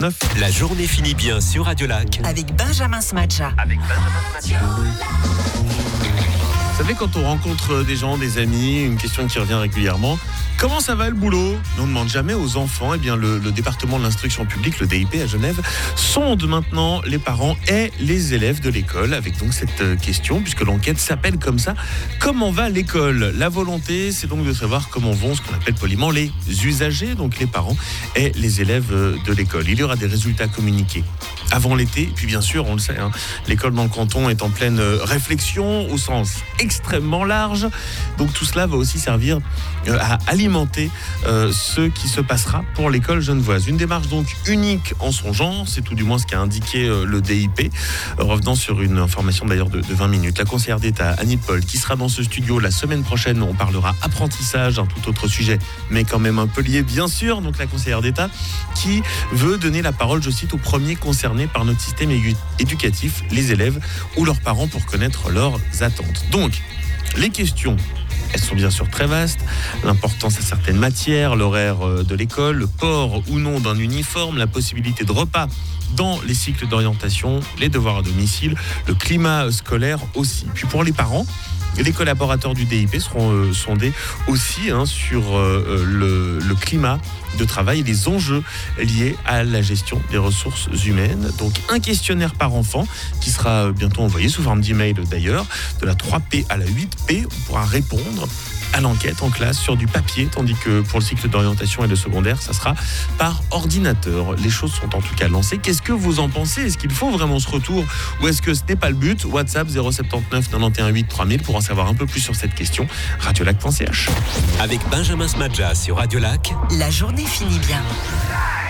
La journée finit bien sur Radio Lac. Avec Benjamin Smadja. Vous savez, quand on rencontre des gens, des amis, une question qui revient régulièrement, comment ça va le boulot ? On ne demande jamais aux enfants. Eh bien, le département de l'instruction publique, le DIP à Genève, sonde maintenant les parents et les élèves de l'école avec donc cette question, puisque l'enquête s'appelle comme ça. Comment va l'école ? La volonté, c'est donc de savoir comment vont ce qu'on appelle poliment les usagers, donc les parents et les élèves de l'école. Il y aura des résultats communiqués avant l'été. Et puis bien sûr, on le sait, l'école dans le canton est en pleine réflexion au sens extrêmement large. Donc tout cela va aussi servir à alimenter ce qui se passera pour l'école genevoise. Une démarche donc unique en son genre, c'est tout du moins ce qu'a indiqué le DIP, revenant sur une information d'ailleurs de 20 minutes. La conseillère d'État Annie Paul, qui sera dans ce studio la semaine prochaine, on parlera apprentissage, un tout autre sujet, mais quand même un peu lié bien sûr. Donc la conseillère d'État qui veut donner la parole, je cite, aux premiers concernés par notre système éducatif, les élèves ou leurs parents, pour connaître leurs attentes. Donc, les questions, elles sont bien sûr très vastes. L'importance à certaines matières, l'horaire de l'école, le port ou non d'un uniforme, la possibilité de repas dans les cycles d'orientation, les devoirs à domicile, le climat scolaire aussi. Puis pour les parents, les collaborateurs du DIP seront sondés aussi sur le climat de travail et les enjeux liés à la gestion des ressources humaines. Donc un questionnaire par enfant qui sera bientôt envoyé sous forme d'email d'ailleurs, de la 3P à la 8P. On pourra répondre à l'enquête en classe sur du papier, tandis que pour le cycle d'orientation et de secondaire, ça sera par ordinateur. Les choses sont en tout cas lancées. Qu'est-ce que vous en pensez ? Est-ce qu'il faut vraiment ce retour ou est-ce que ce n'est pas le but ? WhatsApp 079 91 8 3000 pour en savoir un peu plus sur cette question. Radiolac.ch. Avec Benjamin Smadja sur Radio Lac. La journée finit bien.